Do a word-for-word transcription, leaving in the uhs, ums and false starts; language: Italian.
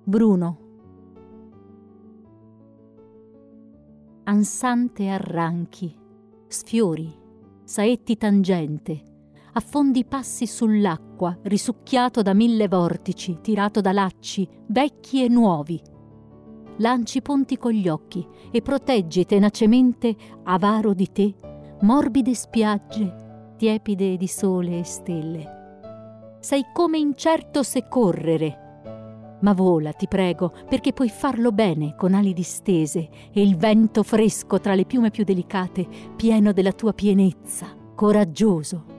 Bruno. Ansante arranchi, sfiori, saetti tangente, affondi passi sull'acqua, risucchiato da mille vortici, tirato da lacci, vecchi e nuovi. Lanci ponti con gli occhi e proteggi tenacemente, avaro di te, morbide spiagge, tiepide di sole e stelle. Sei come incerto se correre, ma vola, ti prego, perché puoi farlo bene con ali distese e il vento fresco tra le piume più delicate, pieno della tua pienezza, coraggioso.